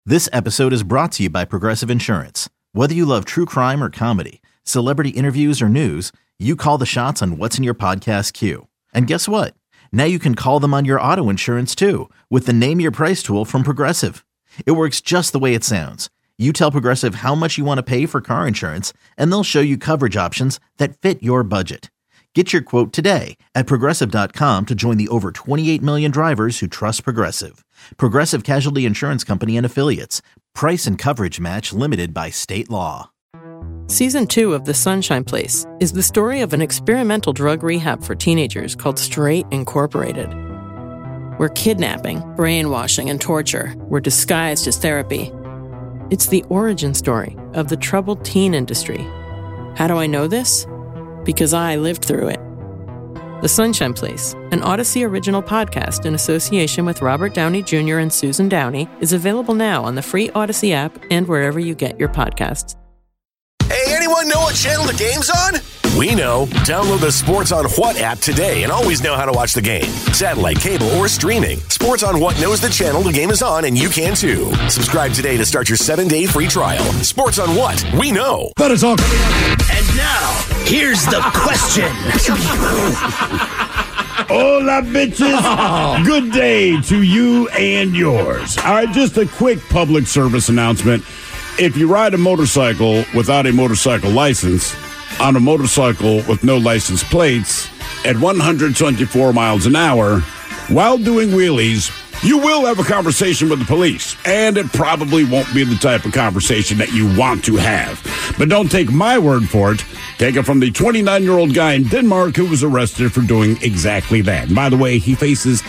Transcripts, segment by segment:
This episode is brought to you by Progressive Insurance. Whether you love true crime or comedy, celebrity interviews or news, you call the shots on what's in your podcast queue. And guess what? Now you can call them on your auto insurance too with the Name Your Price tool from Progressive. It works just the way it sounds. You tell Progressive how much you want to pay for car insurance, and they'll show you coverage options that fit your budget. Get your quote today at Progressive.com to join the over 28 million drivers who trust Progressive. Progressive Casualty Insurance Company and Affiliates. Price and coverage match limited by state law. Season 2 of The Sunshine Place is the story of an experimental drug rehab for teenagers called Straight Incorporated, where kidnapping, brainwashing, and torture were disguised as therapy. It's the origin story of the troubled teen industry. How do I know this? Because I lived through it. The Sunshine Place, an Odyssey original podcast in association with Robert Downey Jr. and Susan Downey, is available now on the free Odyssey app and wherever you get your podcasts. Hey, anyone know what channel the game's on? We know. Download the Sports on What app today and always know how to watch the game. Satellite, cable, or streaming. Sports on What knows the channel the game is on, and you can too. Subscribe today to start your 7-day free trial. Sports on What? We know. That is all coming up. And now, here's the question. Hola, bitches. Good day to you and yours. All right, just a quick public service announcement. If you ride a motorcycle without a motorcycle license, on a motorcycle with no license plates, at 124 miles an hour, while doing wheelies, you will have a conversation with the police, and it probably won't be the type of conversation that you want to have. But don't take my word for it. Take it from the 29-year-old guy in Denmark who was arrested for doing exactly that. And by the way, he faces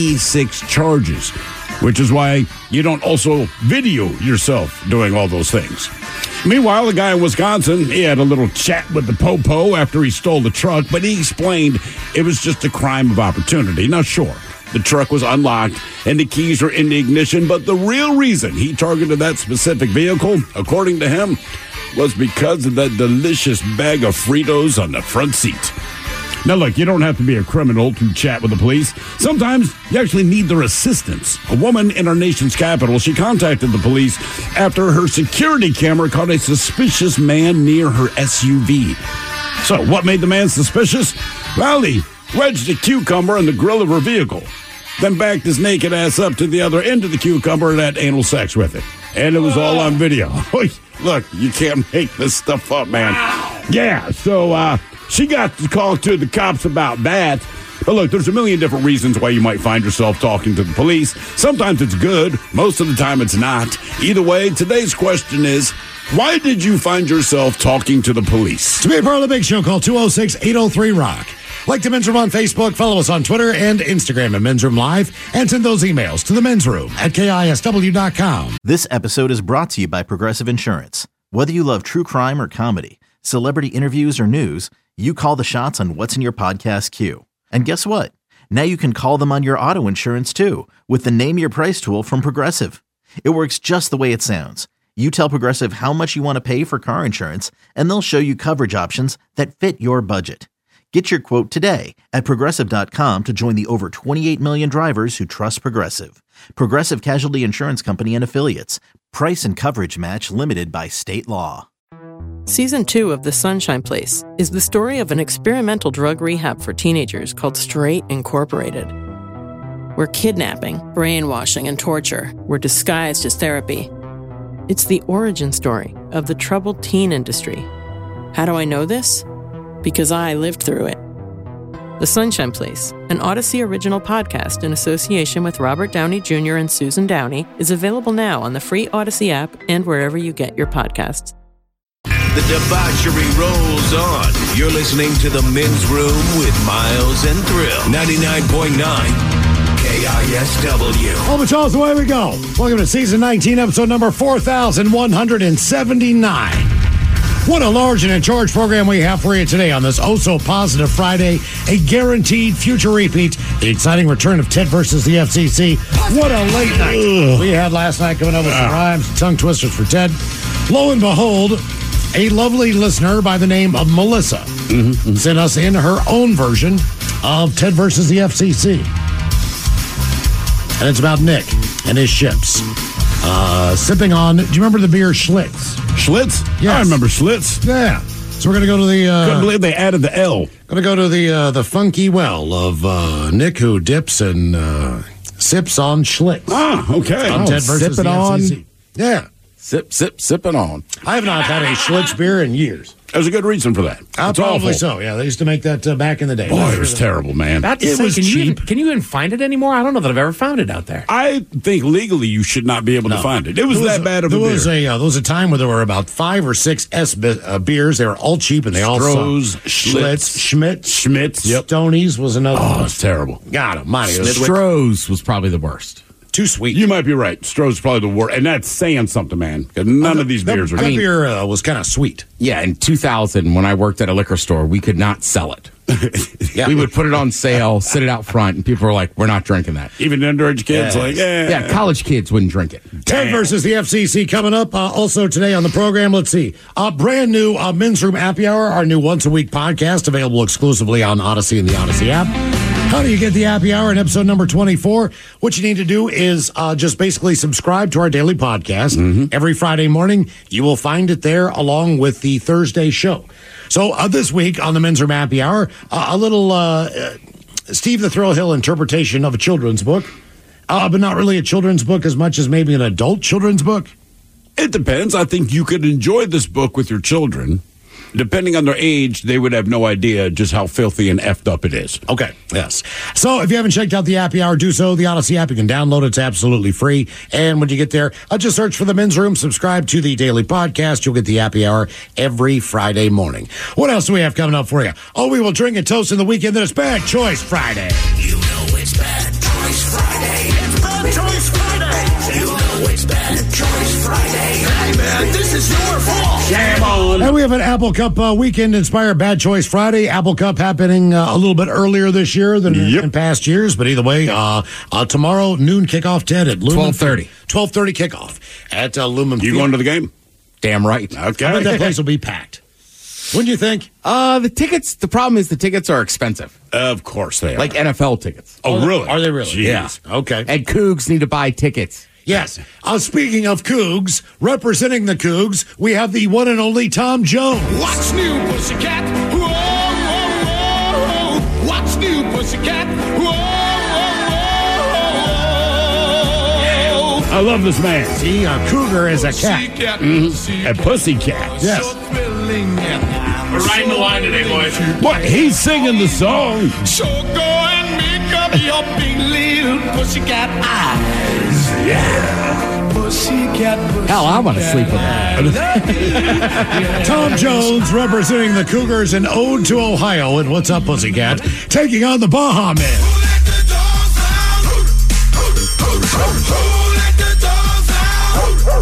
86 charges, which is why you don't also video yourself doing all those things. Meanwhile, the guy in Wisconsin, he had a little chat with the popo after he stole the truck, but he explained it was just a crime of opportunity. Now, sure, the truck was unlocked and the keys were in the ignition, but the real reason he targeted that specific vehicle, according to him, was because of that delicious bag of Fritos on the front seat. Now, look, you don't have to be a criminal to chat with the police. Sometimes you actually need their assistance. A woman in our nation's capital, she contacted the police after her security camera caught a suspicious man near her SUV. So, what made the man suspicious? Well, he wedged a cucumber in the grill of her vehicle, then backed his naked ass up to the other end of the cucumber and had anal sex with it. And it was all on video. Look, you can't make this stuff up, man. Yeah, so, she got to call to the cops about that. But look, there's a million different reasons why you might find yourself talking to the police. Sometimes it's good. Most of the time it's not. Either way, today's question is, why did you find yourself talking to the police? To be a part of the Big Show, call 206-803-ROCK. Like the Men's Room on Facebook, follow us on Twitter and Instagram at Men's Room Live, and send those emails to the Men's Room at KISW.com. This episode is brought to you by Progressive Insurance. Whether you love true crime or comedy, celebrity interviews or news, you call the shots on what's in your podcast queue. And guess what? Now you can call them on your auto insurance too with the Name Your Price tool from Progressive. It works just the way it sounds. You tell Progressive how much you want to pay for car insurance, and they'll show you coverage options that fit your budget. Get your quote today at Progressive.com to join the over 28 million drivers who trust Progressive. Progressive Casualty Insurance Company and Affiliates. Price and coverage match limited by state law. Season 2 of The Sunshine Place is the story of an experimental drug rehab for teenagers called Straight Incorporated, where kidnapping, brainwashing, and torture were disguised as therapy. It's the origin story of the troubled teen industry. How do I know this? Because I lived through it. The Sunshine Place, an Odyssey original podcast in association with Robert Downey Jr. and Susan Downey, is available now on the free Odyssey app and wherever you get your podcasts. The debauchery rolls on. You're listening to The Men's Room with Miles and Thrill. 99.9 KISW. Oh, but Charles, away we go. Welcome to Season 19, episode number 4179. What a large and in charge program we have for you today on this oh-so-positive Friday. A guaranteed future repeat. The exciting return of Ted versus the FCC. What a late night we had last night, coming up with some rhymes and tongue twisters for Ted. Lo and behold, a lovely listener by the name of Melissa sent us in her own version of Ted versus the FCC. And it's about Nick and his ships. Sipping on, do you remember the beer Schlitz? Schlitz? Yes. I remember Schlitz. Yeah. So we're going to go to Couldn't the... believe they added the L. Going to go to the funky well of Nick, who dips and sips on Schlitz. Ah, okay. On Ted versus sip it the on. FCC. Yeah. Sipping on. I have not had a Schlitz beer in years. There's a good reason for that. It's Probably awful. so, yeah. They used to make that back in the day. Boy, it was terrible, man. It was cheap. Can you even find it anymore? I don't know that I've ever found it out there. I think legally you should not be able to find it. It was that bad of a beer. There was a time where there were about 5 or 6 beers. They were all cheap and they all Stroh's, sucked. Schlitz, Schmitz, yep. Stoney's was another Oh, one. it's terrible. God almighty. It was Stroh's was probably the worst. too sweet. You might be right. Stroh's probably the worst. And that's saying something, man. Because none of these beers are that good. beer was kind of sweet. Yeah, in 2000, when I worked at a liquor store, we could not sell it. We would put it on sale, sit it out front, and people were like, we're not drinking that. Even underage kids, Yeah, college kids wouldn't drink it. Ted versus the FCC coming up. Also today on the program, let's see. Brand new Men's Room Happy Hour, our new once-a-week podcast, available exclusively on Odyssey and the Odyssey app. How do you get the Happy Hour in episode number 24? What you need to do is just basically subscribe to our daily podcast. Every Friday morning, you will find it there along with the Thursday show. So this week on the Men's Room Happy Hour, a little Steve the Thrill Hill interpretation of a children's book, but not really a children's book as much as maybe an adult children's book. It depends. I think you could enjoy this book with your children. Depending on their age, they would have no idea just how filthy and effed up it is. Okay, yes. So if you haven't checked out the Happy Hour, do so. The Odyssey app, you can download it. It's absolutely free. And when you get there, just search for the Men's Room, subscribe to the daily podcast. You'll get the Happy Hour every Friday morning. What else do we have coming up for you? Oh, we will drink and toast in the weekend. Then it's Bad Choice Friday. You know it's Bad Choice Friday. It's Bad Choice Friday. You know it's Bad Choice Friday. Hey, man, this is your fault. Jam on. And we have an Apple Cup weekend-inspired Bad Choice Friday. Apple Cup happening a little bit earlier this year than in past years. But either way, tomorrow, noon kickoff, Ted, at Lumen. 12:30. 12:30 kickoff at Lumen You Field. going to the game? Damn right. Okay. I bet that place will be packed. Wouldn't you think? The problem is the tickets are expensive. Of course they are. Like NFL tickets. Oh, really? Are they really? Jeez. Yeah. Okay. And Cougs need to buy tickets. Yes. Speaking of Cougs, representing the Cougs, we have the one and only Tom Jones. What's new, pussycat? Whoa, whoa, whoa. What's new, pussycat? Whoa, whoa, whoa. I love this man. See, a cougar is a cat. A pussycat. Yes. We're riding the line today, boys. What? He's singing the song. So go and make up your big little pussycat eyes. Yeah. Pussycat, pussycat. Hell, I want to sleep with him. Tom Jones representing the Cougars in Ode to Ohio. And what's up, Pussycat? Taking on the Baja Men. Who let the dogs out? Who let the dogs out?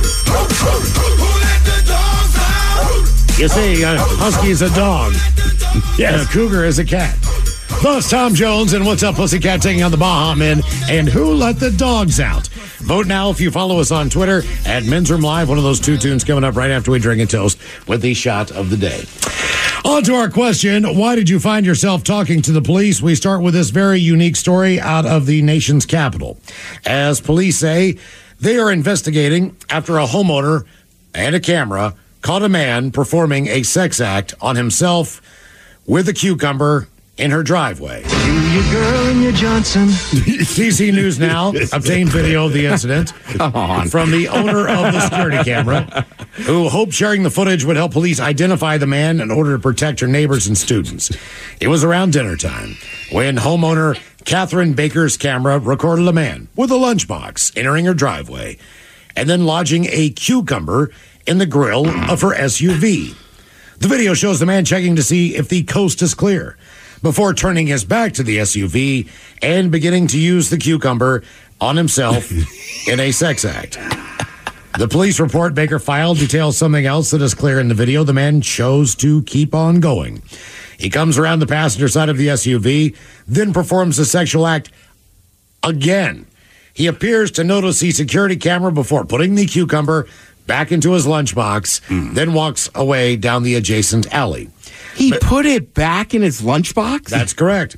Who let the dogs out? You see, Husky is a dog. And a cougar is a cat. Thus, Tom Jones and What's Up, Pussycat taking on the Baja Men. And Who Let the Dogs Out? Vote now if you follow us on Twitter at Men's Room Live. One of those two tunes coming up right after we drink and toast with the shot of the day. On to our question. Why did you find yourself talking to the police? We start with this very unique story out of the nation's capital. As police say, they are investigating after a homeowner and a camera caught a man performing a sex act on himself with a cucumber in her driveway. You girl and your Johnson. CC News Now obtained video of the incident from the owner of the security camera, who hoped sharing the footage would help police identify the man in order to protect her neighbors and students. It was around dinner time when homeowner Catherine Baker's camera recorded a man with a lunchbox entering her driveway and then lodging a cucumber in the grill of her SUV. The video shows the man checking to see if the coast is clear before turning his back to the SUV and beginning to use the cucumber on himself in a sex act. The police report Baker filed details something else that is clear in the video. The man chose to keep on going. He comes around the passenger side of the SUV, then performs the sexual act again. He appears to notice the security camera before putting the cucumber back into his lunchbox, then walks away down the adjacent alley. He put it back in his lunchbox? That's correct.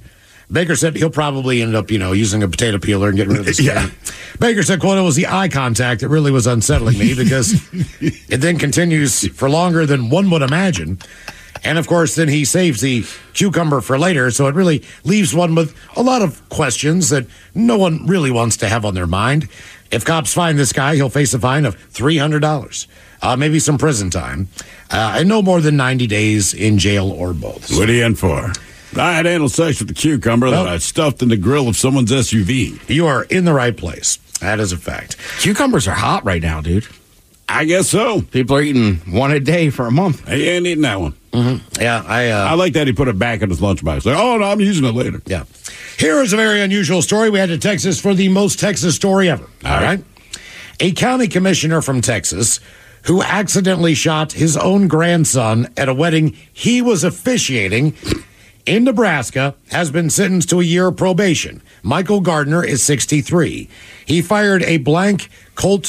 Baker said he'll probably end up, using a potato peeler and getting rid of the skin. Yeah. Baker said, quote, it was the eye contact that really was unsettling me because it then continues for longer than one would imagine. And, of course, then he saves the cucumber for later, so it really leaves one with a lot of questions that no one really wants to have on their mind. If cops find this guy, he'll face a fine of $300, maybe some prison time, and no more than 90 days in jail or both. What are you in for? I had anal sex with the cucumber that I stuffed in the grill of someone's SUV. You are in the right place. That is a fact. Cucumbers are hot right now, dude. I guess so. People are eating one a day for a month. He ain't eating that one. Mm-hmm. Yeah, I like that he put it back in his lunchbox. Like, oh, no, I'm using it later. Yeah. Here is a very unusual story. We had to Texas for the most Texas story ever. All right. A county commissioner from Texas who accidentally shot his own grandson at a wedding he was officiating in Nebraska has been sentenced to a year of probation. Michael Gardner is 63. He fired a blank Colt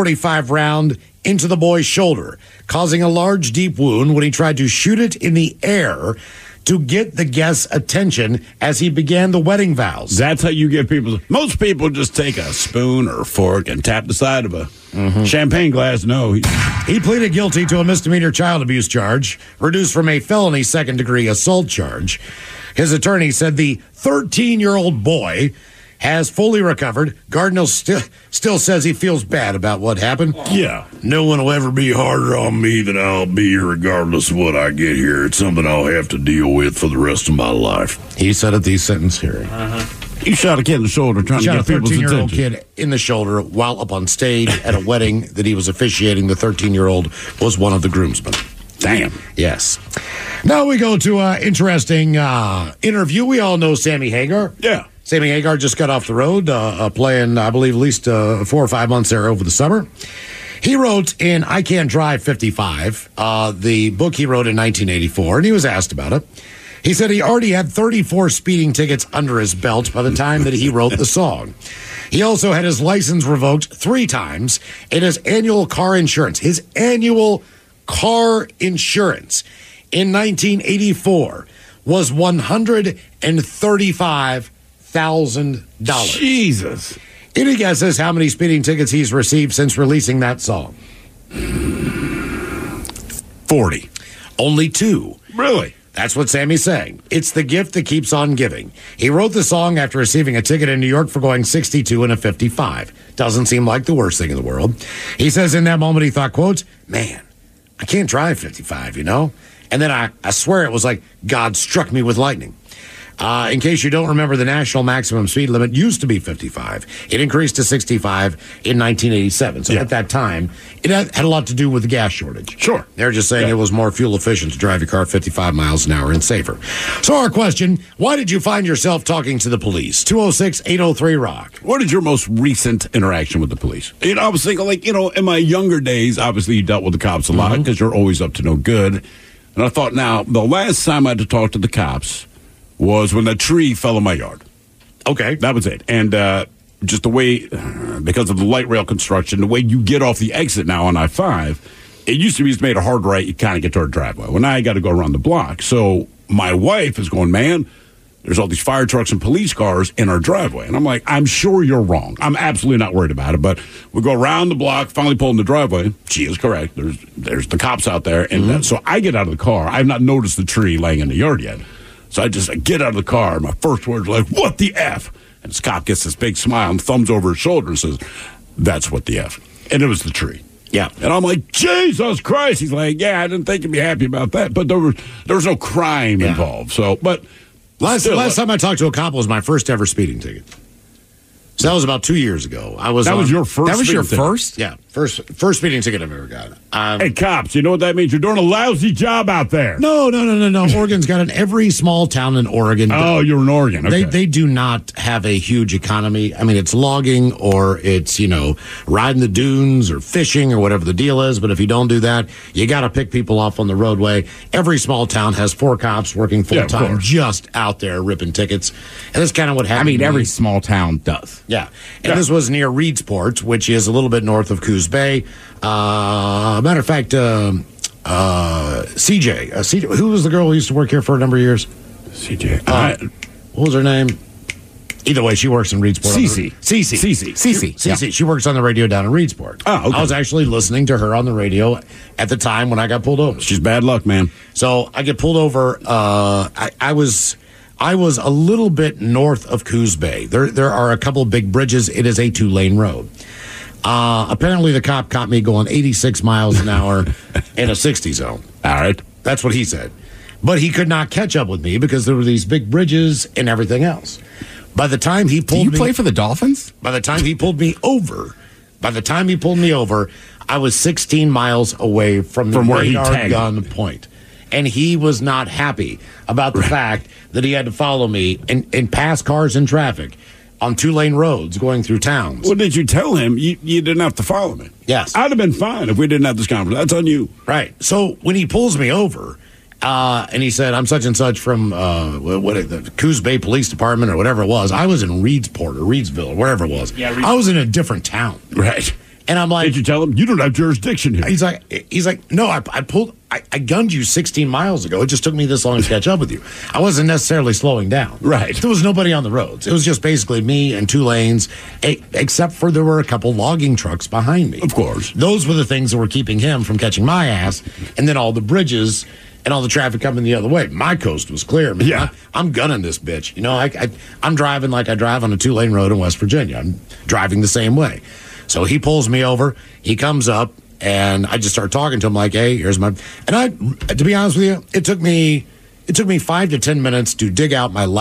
45 round into the boy's shoulder, causing a large, deep wound when he tried to shoot it in the air to get the guest's attention as he began the wedding vows. That's how you get people. Most people just take a spoon or a fork and tap the side of a champagne glass. No. He pleaded guilty to a misdemeanor child abuse charge, reduced from a felony second-degree assault charge. His attorney said the 13-year-old boy has fully recovered. Gardner still says he feels bad about what happened. Yeah. No one will ever be harder on me than I'll be regardless of what I get here. It's something I'll have to deal with for the rest of my life. He said at the sentence hearing. He shot a kid in the shoulder trying to get people's attention. Shot a 13-year-old kid in the shoulder while up on stage at a wedding that he was officiating. The 13-year-old was one of the groomsmen. Damn. Yes. Now we go to an interesting interview. We all know Sammy Hagar. Yeah. Sammy Hagar just got off the road, playing, I believe, at least 4 or 5 months there over the summer. He wrote in I Can't Drive 55, the book he wrote in 1984, and he was asked about it. He said he already had 34 speeding tickets under his belt by the time that he wrote the song. He also had his license revoked 3 times, and his annual car insurance in 1984 was $135,000. Jesus. Any guesses how many speeding tickets he's received since releasing that song? 40. Only 2. Really? That's what Sammy's saying. It's the gift that keeps on giving. He wrote the song after receiving a ticket in New York for going 62 and a 55. Doesn't seem like the worst thing in the world. He says in that moment he thought, quote, man, I can't drive 55, And then I swear it was like God struck me with lightning. In case you don't remember, the national maximum speed limit used to be 55. It increased to 65 in 1987. So at that time, it had a lot to do with the gas shortage. Sure. They're just saying it was more fuel efficient to drive your car 55 miles an hour and safer. So our question, why did you find yourself talking to the police? 206-803-ROCK. What is your most recent interaction with the police? I was thinking, in my younger days, obviously you dealt with the cops a lot because you're always up to no good. And I thought, now, the last time I had to talk to the cops was when that tree fell in my yard. Okay. That was it. And just the way, because of the light rail construction, the way you get off the exit now on I-5, it used to be just made a hard right, you kind of get to our driveway. Well, now you got to go around the block. So my wife is going, man, there's all these fire trucks and police cars in our driveway. And I'm like, I'm sure you're wrong. I'm absolutely not worried about it. But we go around the block, finally pull in the driveway. She is correct. There's the cops out there. And so I get out of the car. I have not noticed the tree laying in the yard yet. So I get out of the car. My first words are like, what the F? And this cop gets this big smile and thumbs over his shoulder and says, that's what the F. And it was the tree. Yeah. And I'm like, Jesus Christ. He's like, yeah, I didn't think you'd be happy about that. But there was no crime involved. So, but last time I talked to a cop was my first ever speeding ticket. So that was about 2 years ago. That was your first? That was your first? Yeah. First speeding ticket I've ever got. Hey, cops, you know what that means? You're doing a lousy job out there. No. Oregon's got it. Every small town in Oregon. Oh, you're in Oregon. Okay. They do not have a huge economy. I mean, it's logging or it's, riding the dunes or fishing or whatever the deal is. But if you don't do that, you got to pick people off on the roadway. Every small town has 4 cops working full time just out there ripping tickets. And that's kind of what happened. I mean, every small town does. Yeah. And this was near Reedsport, which is a little bit north of Coos Bay. Matter of fact, CJ, who was the girl who used to work here for a number of years? CJ. what was her name? Either way, she works in Reedsport. Cece. She works on the radio down in Reedsport. Oh, okay. I was actually listening to her on the radio at the time when I got pulled over. She's bad luck, man. So I get pulled over. I was a little bit north of Coos Bay. There are a couple of big bridges. It is a 2-lane road. Apparently, the cop caught me going 86 miles an hour in a 60 zone. All right. That's what he said. But he could not catch up with me because there were these big bridges and everything else. By the time he pulled me... Do you play for the Dolphins? By the time he pulled me over, I was 16 miles away from the where he radar tagged gun point. And he was not happy about the fact that he had to follow me and pass cars in traffic on 2-lane roads going through towns. Well, did you tell him you didn't have to follow me? Yes. I'd have been fine if we didn't have this conversation. That's on you. Right. So when he pulls me over... and he said, I'm such and such from the Coos Bay Police Department or whatever it was. I was in Reedsport or Reedsville or wherever it was. Yeah, I was in a different town. Right. And I'm like... Did you tell him? You don't have jurisdiction here. He's like, no, I gunned you 16 miles ago. It just took me this long to catch up with you. I wasn't necessarily slowing down. Right. There was nobody on the roads. It was just basically me and 2 lanes, except for there were a couple logging trucks behind me. Of course. Those were the things that were keeping him from catching my ass. And then all the bridges... and all the traffic coming the other way. My coast was clear, man. Yeah. I'm gunning this bitch. You know, I'm driving like I drive on a 2-lane road in West Virginia. I'm driving the same way. So he pulls me over. He comes up, and I just start talking to him like, hey, here's my... And to be honest with you, it took me 5 to 10 minutes to dig out my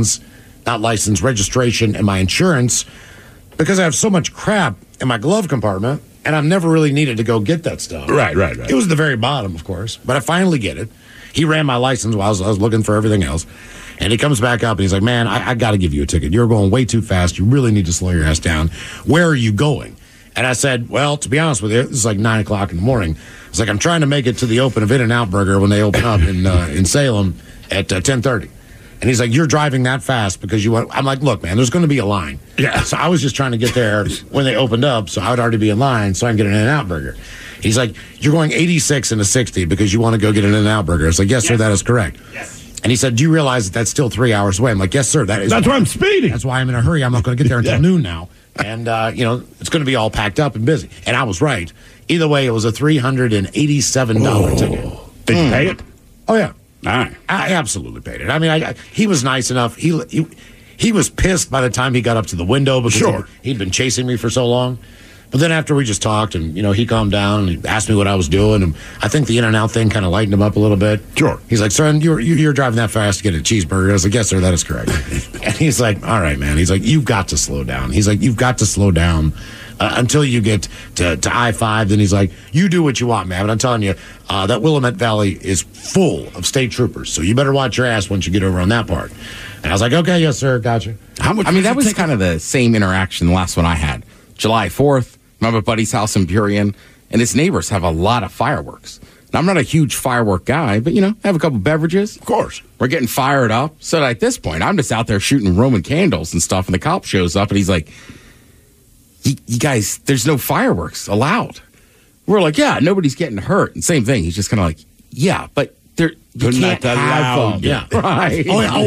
registration, and my insurance because I have so much crap in my glove compartment. And I've never really needed to go get that stuff. Right. It was the very bottom, of course. But I finally get it. He ran my license while I was looking for everything else. And he comes back up and he's like, man, I got to give you a ticket. You're going way too fast. You really need to slow your ass down. Where are you going? And I said, well, to be honest with you, this is like 9 o'clock in the morning. It's like I'm trying to make it to the open of In-N-Out Burger when they open up in Salem at 10:30. And he's like, you're driving that fast because you want... I'm like, look, man, there's going to be a line. Yeah. So I was just trying to get there when they opened up, so I would already be in line so I can get an In-N-Out Burger. He's like, you're going 86 and a 60 because you want to go get an In-N-Out Burger. It's like, yes, sir, that is correct. Yes. And he said, do you realize that that's still 3 hours away? I'm like, yes, sir, that is... That's why I'm speeding. That's why I'm in a hurry. I'm not going to get there until noon now. And, it's going to be all packed up and busy. And I was right. Either way, it was a $387 ticket. Did you pay it? Oh, yeah. All right. I absolutely paid it. I mean, he was nice enough. He was pissed by the time he got up to the window because he'd been chasing me for so long. But then after we just talked and, he calmed down and he asked me what I was doing. And I think the In-N-Out thing kind of lightened him up a little bit. Sure. He's like, son, you're driving that fast to get a cheeseburger. I was like, yes, sir, that is correct. And he's like, all right, man. He's like, you've got to slow down. He's like, you've got to slow down until you get to I-5. Then he's like, you do what you want, man. But I'm telling you, that Willamette Valley is full of state troopers. So you better watch your ass once you get over on that part. And I was like, okay, yes, sir, gotcha. How much? I mean, that was kind of the same interaction the last one I had. July 4th, I'm at my buddy's house in Burien, and his neighbors have a lot of fireworks. Now, I'm not a huge firework guy, but, I have a couple beverages. Of course. We're getting fired up. So at this point, I'm just out there shooting Roman candles and stuff, and the cop shows up, and he's like, you guys, there's no fireworks allowed. We're like, yeah, nobody's getting hurt. And same thing. He's just kind of like, yeah, but you can't have them. Yeah. Right.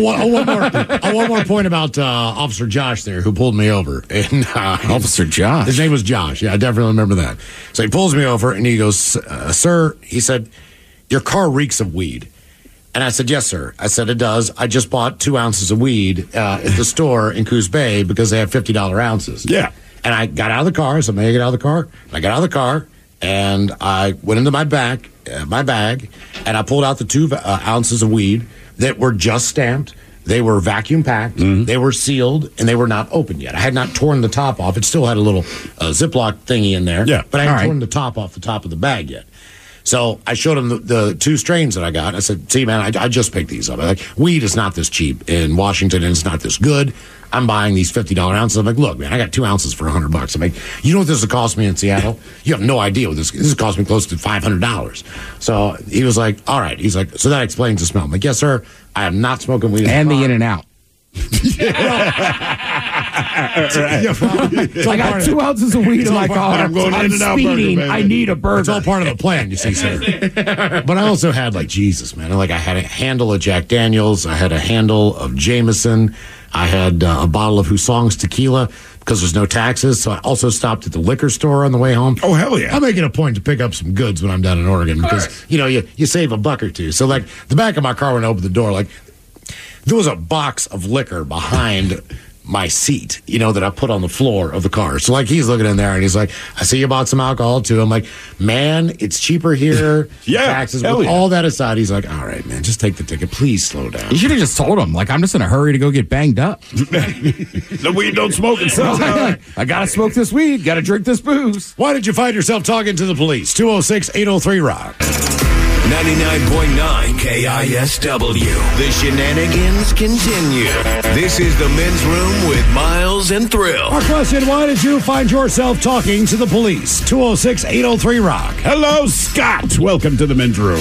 One more point about Officer Josh there who pulled me over. And, Officer Josh? His name was Josh. Yeah, I definitely remember that. So he pulls me over and he goes, sir, he said, your car reeks of weed. And I said, yes, sir. I said, it does. I just bought 2 ounces of weed at the store in Coos Bay because they have $50 ounces. Yeah. And I got out of the car. So may I get out of the car? I got out of the car and I went into my bag, and I pulled out the 2 ounces of weed that were just stamped. They were vacuum packed. Mm-hmm. They were sealed, and they were not open yet. I had not torn the top off. It still had a little Ziploc thingy in there. Yeah. But I hadn't torn the top off the top of the bag yet. So I showed him the 2 strains that I got. I said, see, man, I just picked these up. Weed is not this cheap in Washington, and it's not this good. I'm buying these $50 ounces. I'm like, look, man, I got 2 ounces for $100. I'm like, you know what this would cost me in Seattle? You have no idea what this would cost me close to $500. So he was like, all right. He's like, so that explains the smell. I'm like, yes, sir. I am not smoking weed. And the In-N-Out. I got 2 ounces of weed in my car. I'm going In-N-Out speeding. Burger, I need a burger. It's all part of the plan, you see, sir. But I also had, Jesus, man. I had a handle of Jack Daniels. I had a handle of Jameson. I had a bottle of Husong's tequila because there's no taxes. So I also stopped at the liquor store on the way home. Oh, hell yeah. I'm making a point to pick up some goods when I'm down in Oregon because, you save a buck or two. So, like, the back of my car when I opened the door, like, there was a box of liquor behind my seat, that I put on the floor of the car. So, like, he's looking in there and he's like, I see you bought some alcohol too. I'm like, man, it's cheaper here. Yeah, taxes. hell With yeah. all that aside, he's like, all right, man, just take the ticket. Please slow down. You should have just told him, like, I'm just in a hurry to go get banged up. The weed don't smoke itself. I got to smoke this weed, got to drink this booze. Why did you find yourself talking to the police? 206-803-ROCK. 99.9 KISW. The shenanigans continue. This is the men's room with Miles and Thrill. Our question, why did you find yourself talking to the police? 206-803-ROCK. Hello, Scott. Welcome to the men's room.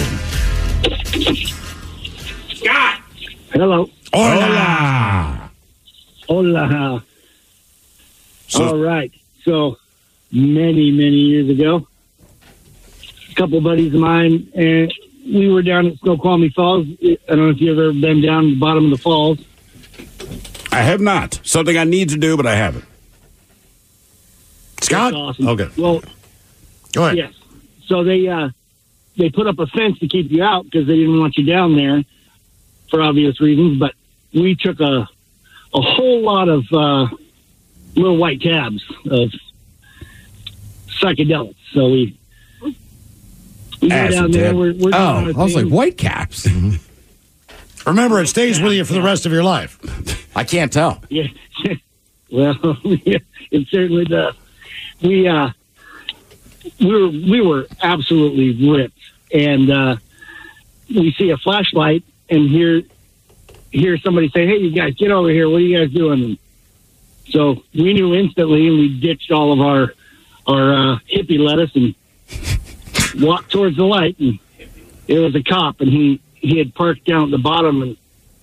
Scott. Hello. Hola. Hola. So- All right. So many years ago, a couple buddies of mine, and we were down at Snoqualmie Falls. I don't know if you've ever been down the bottom of the falls. I have not. Something I need to do, but I haven't. Scott? That's awesome. Okay. Well, Go ahead. yes. So they put up a fence to keep you out because they didn't want you down there for obvious reasons. But we took a whole lot of little white tabs of psychedelics. So we go down there. Acid We're doing Oh, our I was like, thing. white caps. Remember, it stays with you for the rest of your life. I can't tell. Yeah. Well, yeah, it certainly does. We were absolutely ripped, and we see a flashlight and hear somebody say, "Hey, you guys, get over here! What are you guys doing?" And so we knew instantly, and we ditched all of our hippie lettuce and walked towards the light. And it was a cop, and he had parked down at the bottom and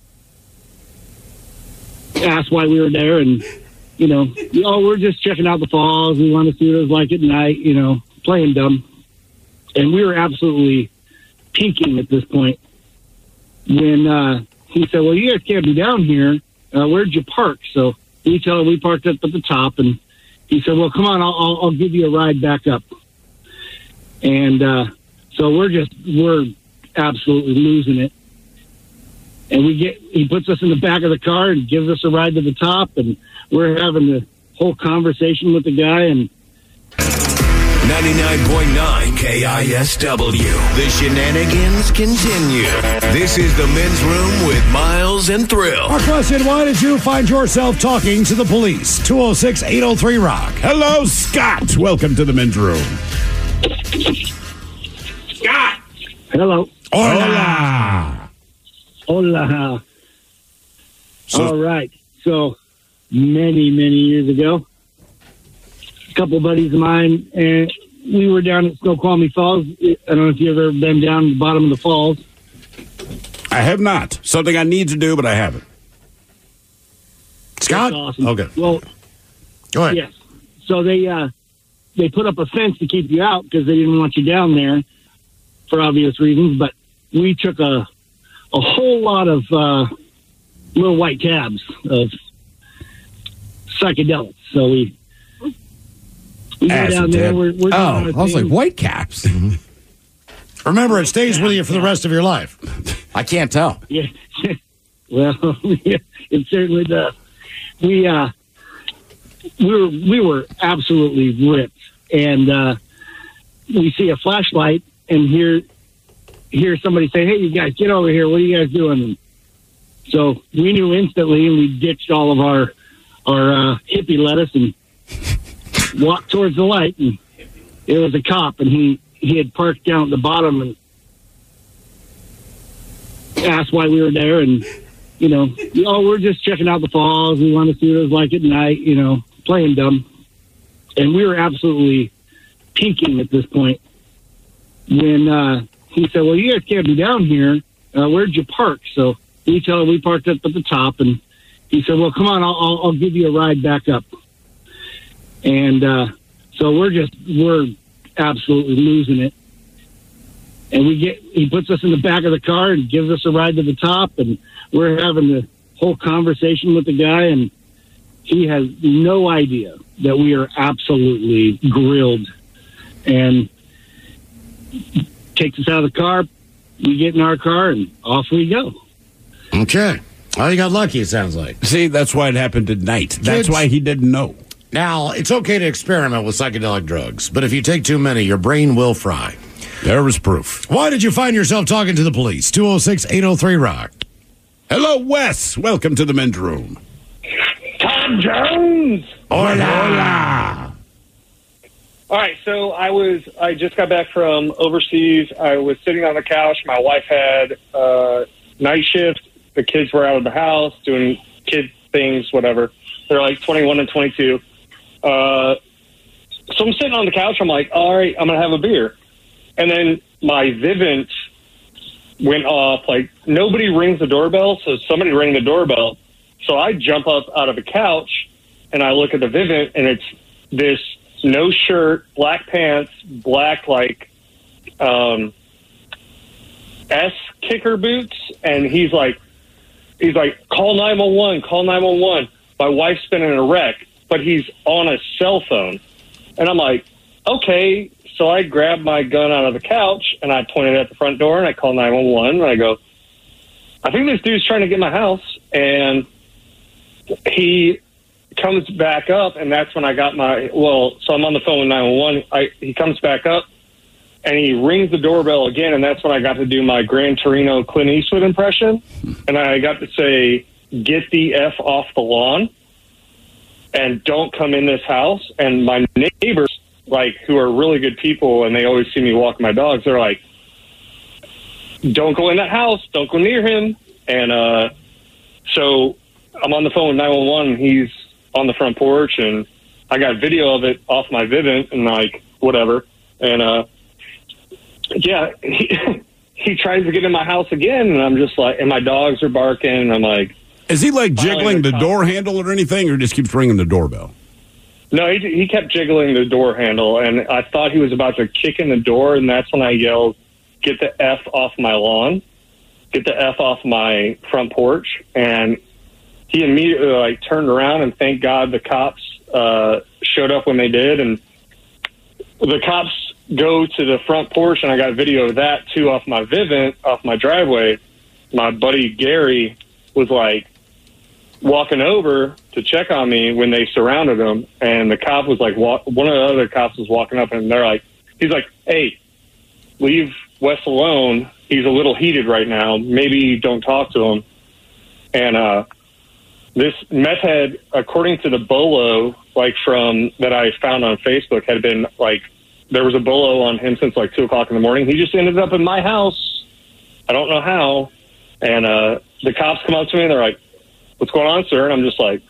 asked why we were there, and we're just checking out the falls. We want to see what it was like at night, playing dumb. And we were absolutely peaking at this point when he said, "Well, you guys can't be down here. Where'd you park?" So we parked up at the top, and he said, "Well, come on, I'll give you a ride back up." And so we're absolutely losing it. And he puts us in the back of the car and gives us a ride to the top, and we're having the whole conversation with the guy. And 99.9 KISW. The shenanigans continue. This is the men's room with Miles and Thrill. Our question, why did you find yourself talking to the police? 206-803-ROCK. Hello, Scott. Welcome to the men's room. Scott. Hello. Hola. Hola. So- All right. So many years ago, a couple buddies of mine, and we were down at Snoqualmie Falls. I don't know if you've ever been down the bottom of the falls. I have not. Something I need to do, but I haven't. Scott? That's awesome. Okay. Well, Go ahead. yes. So they put up a fence to keep you out because they didn't want you down there for obvious reasons. But we took a whole lot of little white tabs of psychedelics. So we go Acid down there. tab. We're doing Oh, our I was like, thing. white caps. Remember, it stays with you for the rest of your life. I can't tell. Yeah. Well, yeah, it certainly does. We were absolutely ripped, and we see a flashlight and hear somebody say, "Hey, you guys, get over here! What are you guys doing?" And so we knew instantly, and we ditched all of our hippie lettuce and walked towards the light. And it was a cop, and he had parked down at the bottom and asked why we were there. And we're just checking out the falls. We want to see what it was like at night, playing dumb. And we were absolutely peaking at this point when he said, "Well, you guys can't be down here. Where'd you park?" So we parked up at the top, and he said, "Well, come on, I'll give you a ride back up." And so we're absolutely losing it. And he puts us in the back of the car and gives us a ride to the top, and we're having the whole conversation with the guy, and he has no idea that we are absolutely grilled, and takes us out of the car. We get in our car, and off we go. Okay. Oh, you got lucky, it sounds like. See, that's why it happened at night. That's why he didn't know. Now, it's okay to experiment with psychedelic drugs, but if you take too many, your brain will fry. There was proof. Why did you find yourself talking to the police? 206-803-ROCK. Hello, Wes. Welcome to the men's room. Tom Jones. Hola. All right, so I just got back from overseas. I was sitting on the couch. My wife had night shift. The kids were out of the house doing kid things, whatever. They're like 21 and 22. So I'm sitting on the couch. I'm like, all right, I'm going to have a beer. And then my Vivint went off. Like, nobody rings the doorbell, so somebody rang the doorbell. So I jump up out of the couch, and I look at the Vivint, and it's this no shirt, black pants, black, like, S-kicker boots. And he's like, call 911, call 911. My wife's been in a wreck, but he's on a cell phone. And I'm like, okay. So I grabbed my gun out of the couch, and I pointed at the front door, and I called 911. And I go, I think this dude's trying to get my house. And he comes back up, and that's when I got so I'm on the phone with 911. He comes back up, and he rings the doorbell again, and that's when I got to do my Gran Torino Clint Eastwood impression. And I got to say, get the F off the lawn, and don't come in this house. And my neighbors, like, who are really good people, and they always see me walk my dogs, they're like, don't go in that house, don't go near him. And so I'm on the phone with 911, and he's on the front porch, and I got video of it off my Vivint, and like, whatever. And he tries to get in my house again, and I'm just like, and my dogs are barking, and I'm like, is he like jiggling the door handle or anything, or just keeps ringing the doorbell? No, he kept jiggling the door handle, and I thought he was about to kick in the door, and that's when I yelled, get the F off my lawn, get the F off my front porch. And he immediately like turned around, and thank God the cops showed up when they did. And the cops go to the front porch, and I got video of that too off my Vivint, off my driveway. My buddy Gary was like walking over to check on me when they surrounded him, and the cop was like, one of the other cops was walking up, and he's like, hey, leave Wes alone. He's a little heated right now. Maybe don't talk to him. And this meth head, according to the bolo, like from that I found on Facebook, had been like, there was a bolo on him since like 2 o'clock in the morning. He just ended up in my house. I don't know how. And the cops come up to me, and they're like, what's going on, sir? And I'm just like,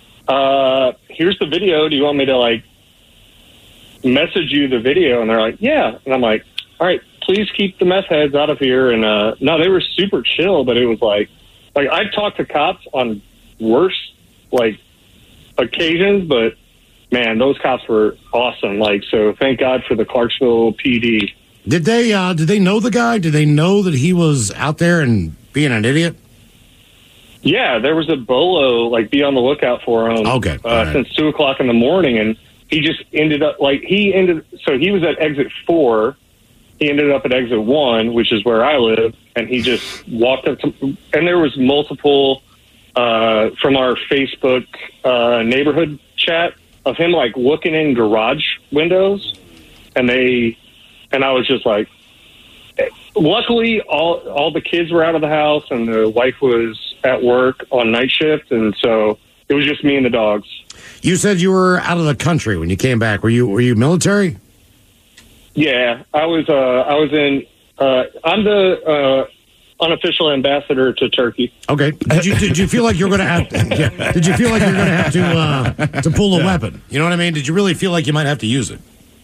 here's the video. Do you want me to like message you the video? And they're like, yeah. And I'm like, all right, please keep the meth heads out of here. And no, they were super chill, but it was like I've talked to cops on worse like occasions, but man, those cops were awesome. Like, so thank God for the Clarksville PD. Did they know the guy? Did they know that he was out there and being an idiot? Yeah, there was a bolo, like, be on the lookout for him. Okay. Right. Since 2 o'clock in the morning, and he just ended up, like, so he was at exit 4. He ended up at exit 1, which is where I live, and he just walked up to, and there was multiple, from our Facebook neighborhood chat, of him, like, looking in garage windows, and I was just like, luckily, all the kids were out of the house, and the wife was at work on night shift, and so it was just me and the dogs. You said you were out of the country when you came back. Were you military? Yeah, I was in. I'm the unofficial ambassador to Turkey. Okay. Did you feel like you were going to have? Did you feel like you were going to have to pull a weapon? You know what I mean? Did you really feel like you might have to use it?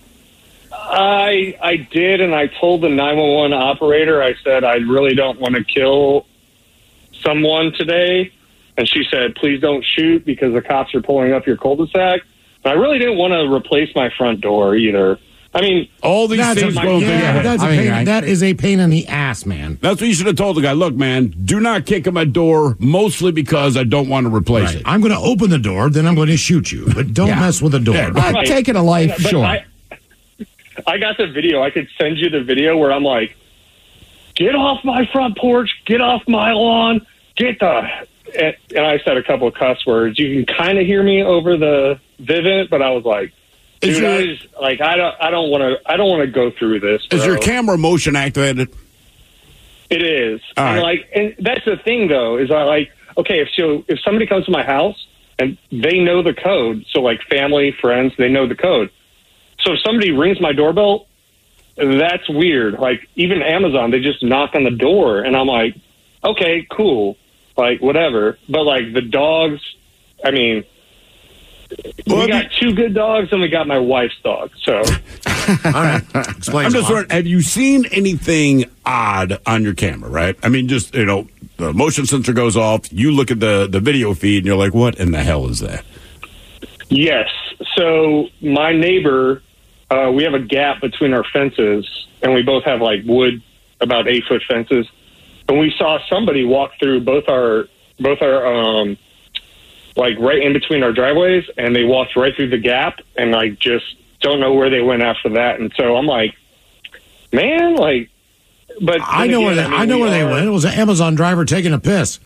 I did, and I told the 911 operator, I said, I really don't want to kill someone today. And she said, please don't shoot because the cops are pulling up your cul-de-sac. And I really didn't want to replace my front door either. I mean, all these things go. That is a pain in the ass, man. That's what you should have told the guy. Look, man, do not kick in my door, mostly because I don't want to replace it. I'm going to open the door, then I'm going to shoot you, but don't mess with the door. I'm taking a life, but sure. I got the video. I could send you the video where I'm like, get off my front porch, get off my lawn, and I said a couple of cuss words. You can kind of hear me over the Vivint, but I was like, dude, I don't want to go through this. Bro. Is your camera motion activated? It is. All right. And that's the thing, though, is okay, if somebody comes to my house and they know the code, so like family, friends, they know the code. So if somebody rings my doorbell, that's weird. Like even Amazon, they just knock on the door, and I'm like, okay, cool, like whatever. But like the dogs, I mean, we got two good dogs, and we got my wife's dog. So, all right, explain. I'm just wondering, have you seen anything odd on your camera? Right? I mean, just the motion sensor goes off. You look at the video feed, and you're like, what in the hell is that? Yes. So my neighbor. We have a gap between our fences, and we both have like wood, about 8-foot fences. And we saw somebody walk through both our like right in between our driveways, and they walked right through the gap, and like just don't know where they went after that. And so I'm like, man, like, but I know where they went. It was an Amazon driver taking a piss.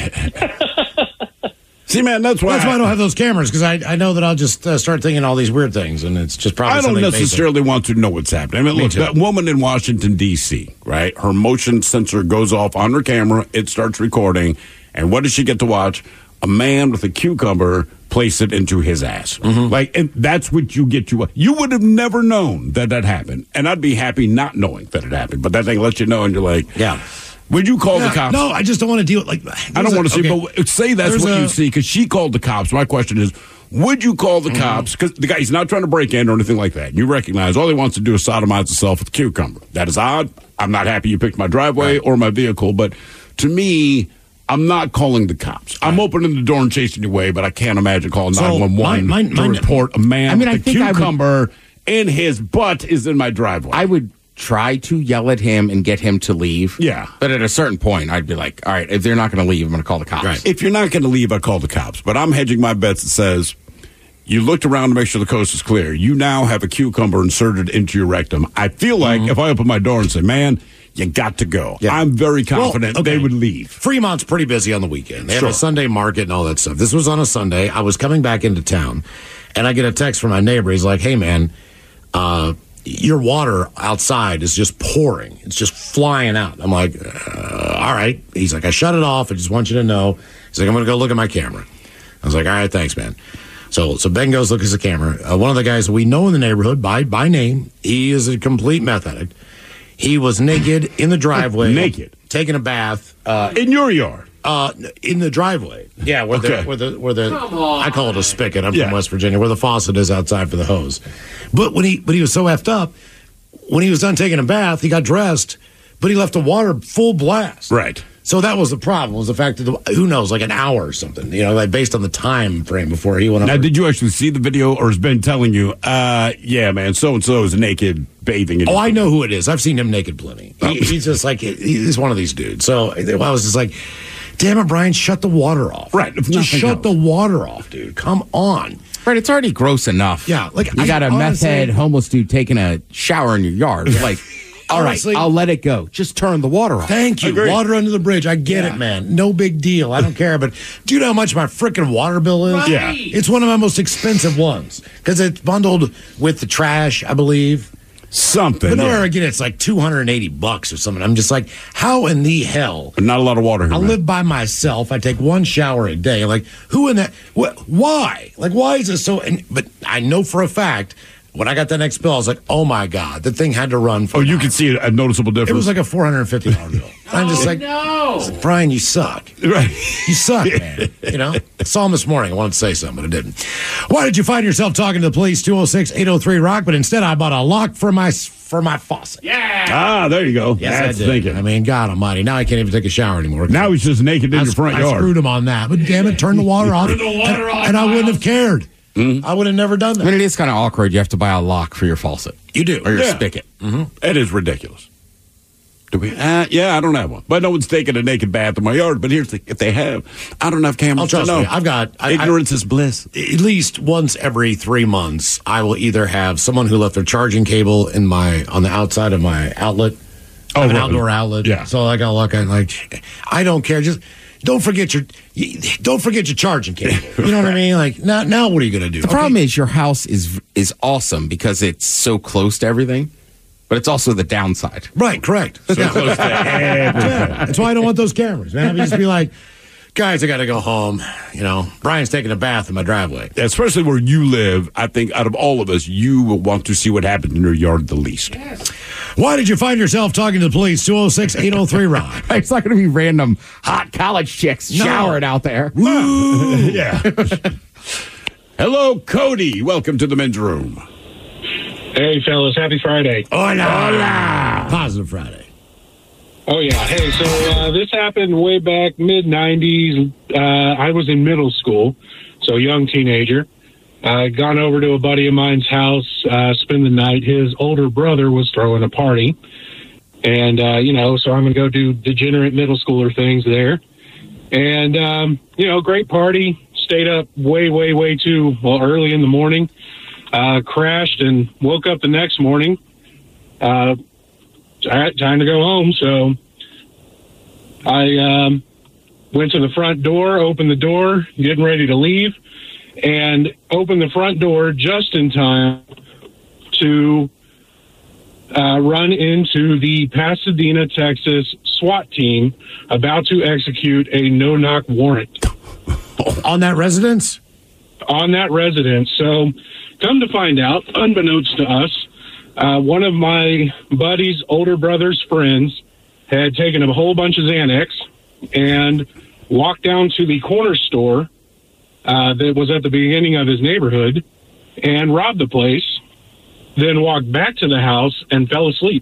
See, man, that's why I don't have those cameras, because I know that I'll just start thinking all these weird things, and it's just probably I don't necessarily want to know what's happening. I mean, look, that woman in Washington, D.C., right? Her motion sensor goes off on her camera. It starts recording. And what does she get to watch? A man with a cucumber place it into his ass. Mm-hmm. Like, and that's what you get to. You would have never known that happened. And I'd be happy not knowing that it happened. But that thing lets you know, and you're like, yeah. Would you call the cops? No, I just don't want to deal with I don't want to see, but say that's what you see, because she called the cops. My question is, would you call the cops? Because the guy, he's not trying to break in or anything like that. You recognize all he wants to do is sodomize himself with a cucumber. That is odd. I'm not happy you picked my driveway or my vehicle, but to me, I'm not calling the cops. I'm opening the door and chasing you away, but I can't imagine calling 911 to report a man with a cucumber in his butt is in my driveway. I would try to yell at him and get him to leave. Yeah. But at a certain point, I'd be like, all right, if they're not going to leave, I'm going to call the cops. Right. If you're not going to leave, I call the cops. But I'm hedging my bets that says, you looked around to make sure the coast is clear. You now have a cucumber inserted into your rectum. I feel like if I open my door and say, man, you got to go. Yeah. I'm very confident they would leave. Fremont's pretty busy on the weekend. They have a Sunday market and all that stuff. This was on a Sunday. I was coming back into town, and I get a text from my neighbor. He's like, hey, man, your water outside is just pouring. It's just flying out. I'm like, all right. He's like, I shut it off. I just want you to know. He's like, I'm going to go look at my camera. I was like, all right, thanks, man. So Ben goes, look at the camera. One of the guys we know in the neighborhood by name, he is a complete meth addict. He was naked in the driveway. Naked? Taking a bath. In your yard? In the driveway. Yeah, where the I call it a spigot. I'm from West Virginia, where the faucet is outside for the hose. But he was so effed up, when he was done taking a bath, he got dressed, but he left the water full blast. Right. So that was the problem, was the fact that, who knows, like an hour or something, like based on the time frame before he went up. Now, did you actually see the video, or has Ben telling you, yeah, man, so-and-so is naked bathing in I know who it is. I've seen him naked plenty. He's just like, he's one of these dudes. So I was just like, damn it, Brian, shut the water off. Right. Just shut the water off, dude. Come on. Right, it's already gross enough. Yeah. Like, you got a meth head homeless dude taking a shower in your yard. Like, all right, I'll let it go. Just turn the water off. Thank you. Agreed. Water under the bridge. I get it, man. No big deal. I don't care. But do you know how much my freaking water bill is? Right. Yeah. It's one of my most expensive ones, because it's bundled with the trash, I believe. Something. But whenever I get it, it's like $280 or something. I'm just like, how in the hell? But not a lot of water here, I live by myself. I take one shower a day. Like, who in that? Why? Like, why is it so? But I know for a fact, when I got that next bill, I was like, oh my God, the thing had to run for you could see a noticeable difference. It was like a $450 bill. I'm just like, no. Brian, you suck. Right. You suck, man. I saw him this morning. I wanted to say something, but I didn't. Why did you find yourself talking to the police? 206-803-ROCK, but instead I bought a lock for my faucet. Yeah. There you go. Yes, That's I did. thinking. I mean, God almighty. Now I can't even take a shower anymore. Now he's just naked in your front yard. I screwed him on that. But damn it, turn the water off. Turn the water off. And I wouldn't have cared. I would have never done that. I mean, it is kind of awkward. You have to buy a lock for your faucet. You do. Or your spigot. It is ridiculous. Do we? Yeah, I don't have one. But no one's taking a naked bath in my yard. But here's the, if they have, I don't have cameras. Trust me, I've got ignorance is bliss. At least once every 3 months, I will either have someone who left their charging cable on the outside of my outlet. I have an outdoor outlet. Yeah. So I got luck. I don't care. Just don't forget your charging cable. You know what I mean? Like now what are you going to do? The problem is your house is awesome because it's so close to everything. But it's also the downside. Right, correct. So close to everything. That's why I don't want those cameras, man. I just be like, guys, I got to go home. You know, Brian's taking a bath in my driveway. Especially where you live, I think out of all of us, you will want to see what happens in your yard the least. Yes. Why did you find yourself talking to the police? 206-803-ROCK. It's not going to be random hot college chicks showering out there. Woo! Yeah. Hello, Cody. Welcome to the men's room. Hey, fellas. Happy Friday. Hola. Positive Friday. Oh, yeah. Hey, so this happened way back mid-'90s. I was in middle school, so young teenager. I'd gone over to a buddy of mine's house, spend the night. His older brother was throwing a party. And, so I'm going to go do degenerate middle schooler things there. And, great party. Stayed up way too early in the morning. Crashed and woke up the next morning. All right, time to go home. So I went to the front door, opened the door, getting ready to leave, and opened the front door just in time to run into the Pasadena, Texas SWAT team about to execute a no-knock warrant. On that residence? On that residence. So come to find out, unbeknownst to us, one of my buddy's older brother's friends had taken a whole bunch of Xanax and walked down to the corner store that was at the beginning of his neighborhood and robbed the place, then walked back to the house and fell asleep.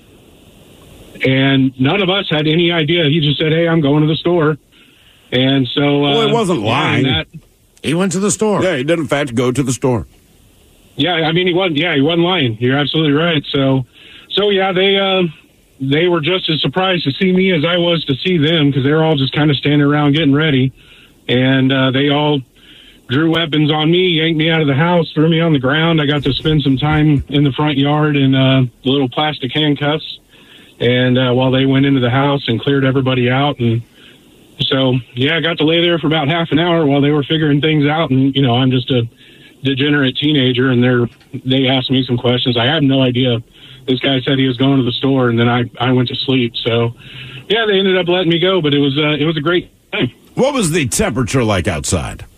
And none of us had any idea. He just said, hey, I'm going to the store. And so... Well, it wasn't lying. He went to the store. Yeah, he did, in fact, go to the store. Yeah, I mean, he wasn't lying. You're absolutely right. So yeah, they were just as surprised to see me as I was to see them because they were all just kind of standing around getting ready. And they all drew weapons on me, yanked me out of the house, threw me on the ground. I got to spend some time in the front yard in little plastic handcuffs. And while they went into the house and cleared everybody out. And so, yeah, I got to lay there for about half an hour while they were figuring things out. And, I'm just a degenerate teenager, and they asked me some questions. I have no idea. This guy said he was going to the store, and then I went to sleep. So, yeah, they ended up letting me go, but it was a great time. What was the temperature like outside?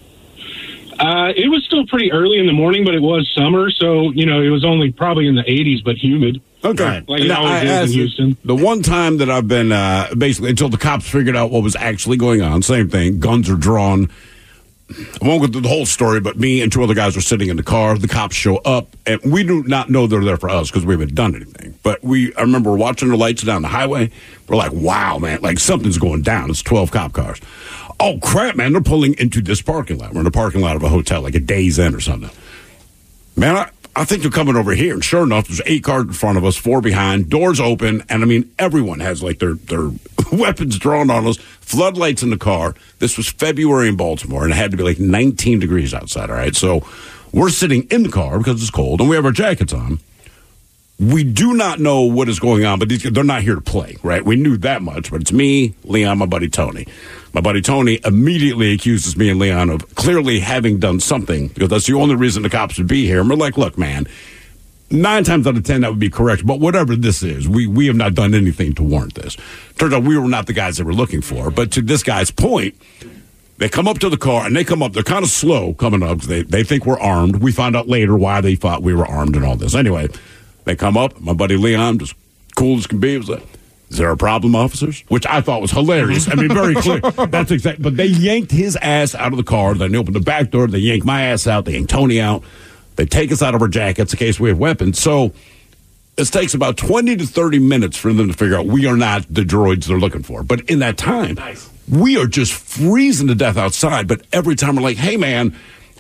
It was still pretty early in the morning, but it was summer, so, it was only probably in the 80s, but humid. Okay. Like it always is in Houston. The one time that I've been, basically, until the cops figured out what was actually going on, same thing, guns are drawn. I won't go through the whole story, but me and two other guys were sitting in the car. The cops show up, and we do not know they're there for us because we haven't done anything. But I remember watching the lights down the highway. We're like, wow, man, like something's going down. It's 12 cop cars. Oh, crap, man, they're pulling into this parking lot. We're in the parking lot of a hotel, like a Days Inn or something. Man, I think they're coming over here. And sure enough, there's 8 cars in front of us, 4 behind, doors open. And I mean, everyone has like their weapons drawn on us, floodlights in the car. This was February in Baltimore, and it had to be like 19 degrees outside. All right. So we're sitting in the car because it's cold and we have our jackets on. We do not know what is going on, but they're not here to play, right? We knew that much, but it's me, Leon, my buddy Tony. My buddy Tony immediately accuses me and Leon of clearly having done something because that's the only reason the cops would be here. And we're like, look, man, 9 times out of 10, that would be correct. But whatever this is, we have not done anything to warrant this. Turns out we were not the guys they were looking for. But to this guy's point, they come up to the car, and they come up. They're kind of slow coming up because they think we're armed. We find out later why they thought we were armed and all this. Anyway, they come up. My buddy Leon, just cool as can be, was like, is there a problem, officers? Which I thought was hilarious. I mean, very clear. That's exactly. But they yanked his ass out of the car. Then they opened the back door. They yanked my ass out. They yanked Tony out. They take us out of our jackets in case we have weapons. So it takes about 20 to 30 minutes for them to figure out we are not the droids they're looking for. But in that time, we are just freezing to death outside. But every time we're like, hey, man,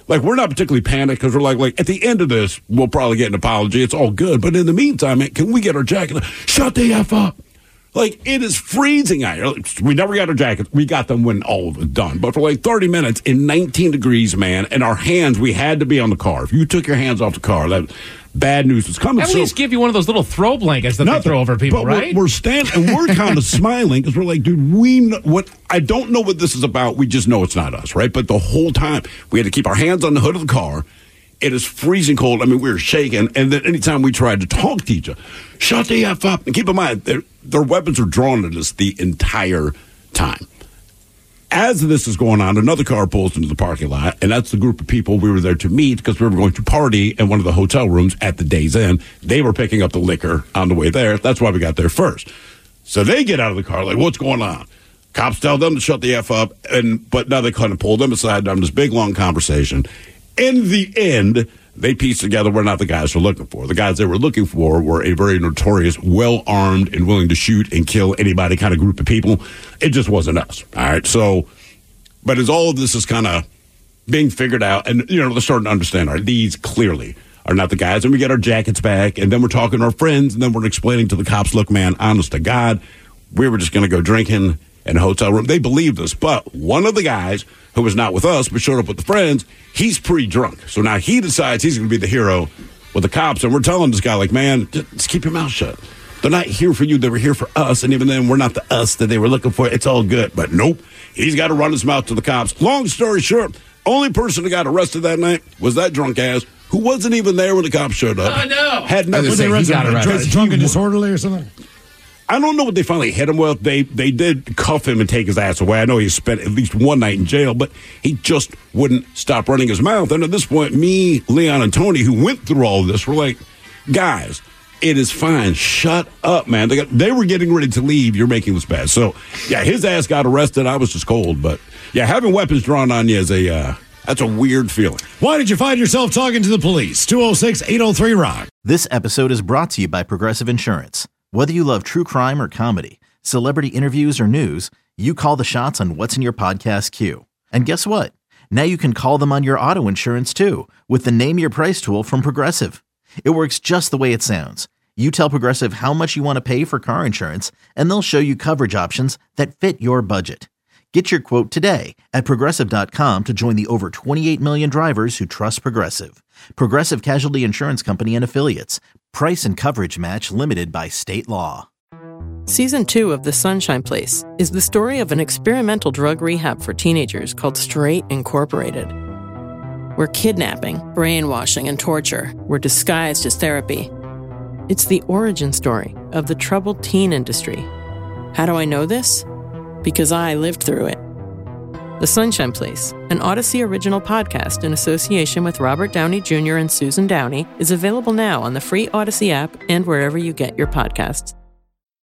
Like, we're not particularly panicked because we're like, at the end of this, we'll probably get an apology. It's all good. But in the meantime, man, can we get our jacket? Shut the F up. Like, it is freezing out here. We never got our jackets. We got them when all was done. But for like 30 minutes in 19 degrees, man, and our hands, we had to be on the car. If you took your hands off the car, that bad news was coming. At least give you one of those little throw blankets that they throw over people, right? We're standing, and we're kind of smiling because we're like, dude, we know what. I don't know what this is about. We just know it's not us, right? But the whole time, we had to keep our hands on the hood of the car. It is freezing cold. I mean, we were shaking. And then anytime we tried to talk to each other, shut the F up. And keep in mind, their weapons are drawn at us the entire time. As this is going on, another car pulls into the parking lot, and that's the group of people we were there to meet because we were going to party in one of the hotel rooms at the Days Inn. They were picking up the liquor on the way there. That's why we got there first. So they get out of the car like, what's going on? Cops tell them to shut the F up, but now they kind of pull them aside down this big, long conversation. In the end, they pieced together we're not the guys they're looking for. The guys they were looking for were a very notorious, well-armed, and willing to shoot and kill anybody kind of group of people. It just wasn't us. All right. So, but as all of this is kind of being figured out, and, you know, they're starting to understand, all right, these clearly are not the guys. And we get our jackets back, and then we're talking to our friends, and then we're explaining to the cops, look, man, honest to God, we were just going to go drinking in a hotel room. They believed us, but one of the guys who was not with us but showed up with the friends, he's pretty drunk. So now he decides he's going to be the hero with the cops, and we're telling this guy, like, man, just keep your mouth shut. They're not here for you. They were here for us, and even then, we're not the us that they were looking for. It's all good. But nope, he's got to run his mouth to the cops. Long story short, only person who got arrested that night was that drunk ass who wasn't even there when the cops showed up. Oh, no. Had nothing. Drunk and disorderly or something? I don't know what they finally hit him with. They did cuff him and take his ass away. I know he spent at least one night in jail, but he just wouldn't stop running his mouth. And at this point, me, Leon, and Tony, who went through all of this, were like, guys, it is fine. Shut up, man. They were getting ready to leave. You're making this bad. So, yeah, his ass got arrested. I was just cold. But, yeah, having weapons drawn on you is that's a weird feeling. Why did you find yourself talking to the police? 206-803-ROCK. This episode is brought to you by Progressive Insurance. Whether you love true crime or comedy, celebrity interviews or news, you call the shots on what's in your podcast queue. And guess what? Now you can call them on your auto insurance too with the Name Your Price tool from Progressive. It works just the way it sounds. You tell Progressive how much you want to pay for car insurance, and they'll show you coverage options that fit your budget. Get your quote today at Progressive.com to join the over 28 million drivers who trust Progressive. Progressive Casualty Insurance Company and Affiliates. Price and coverage match limited by state law. Season 2 of The Sunshine Place is the story of an experimental drug rehab for teenagers called Straight Incorporated, where kidnapping, brainwashing, and torture were disguised as therapy. It's the origin story of the troubled teen industry. How do I know this? Because I lived through it. The Sunshine Place, an Odyssey original podcast in association with Robert Downey Jr. and Susan Downey, is available now on the free Odyssey app and wherever you get your podcasts.